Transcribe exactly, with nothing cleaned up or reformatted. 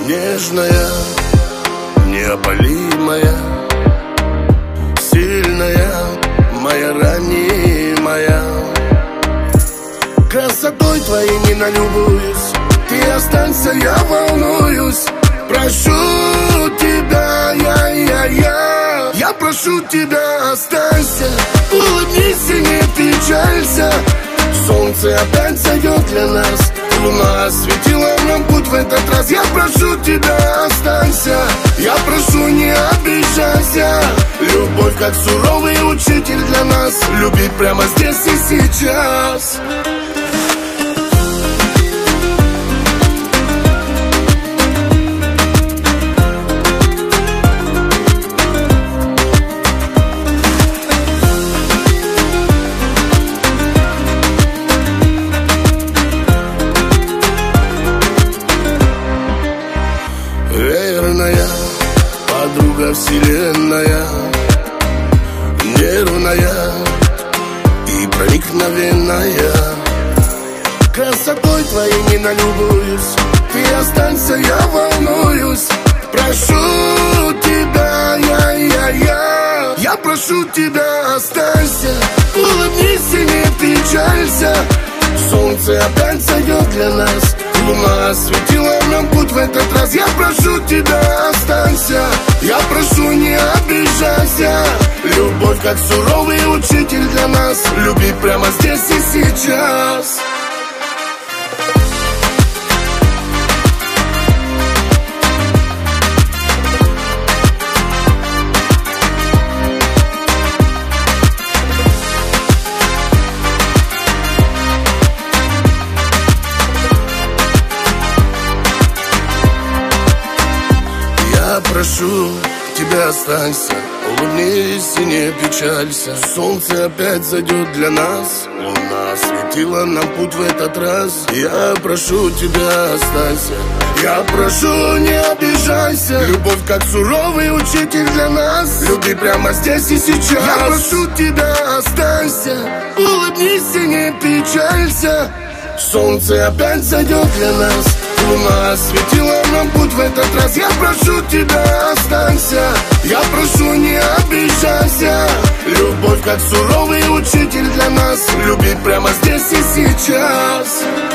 Нежная, неопалимая, сильная, моя ранимая. Красотой твоей не налюбуюсь, ты останься, я волнуюсь. Прошу тебя, я, я, я Я прошу тебя, останься. Улыбнись и не печалься. Солнце опять зайдет для нас. Луна осветила нам путь в этот раз. Я прошу тебя, останься. Я прошу, не обижайся. Любовь как суровый учитель для нас. Любить прямо здесь и сейчас. Верная, подруга вселенная, нервная и проникновенная. Красотой твоей не налюбуюсь, ты останься, я волнуюсь. Прошу тебя, я, я, я Я прошу тебя, останься. Улыбнись и не печалься. Солнце опять зайдет для нас. Луна осветила нам путь в этот раз. Я прошу тебя, останься. Я прошу, не обижайся. Любовь как суровый учитель для нас. Любить прямо здесь и сейчас. Я прошу тебя, останься. Улыбнись и не печалься. Солнце опять зайдет для нас. Луна осветила нам путь в этот раз. Я прошу тебя, останься. Я прошу, не обижайся. Любовь как суровый учитель для нас. Люби прямо здесь и сейчас. Я прошу тебя, останься. Улыбнись и не печалься. Солнце опять зайдет для нас. Луна осветила нам путь в этот раз. Я прошу тебя, останься. Я прошу, не обижайся. Любовь как суровый учитель для нас. Любить прямо здесь и сейчас.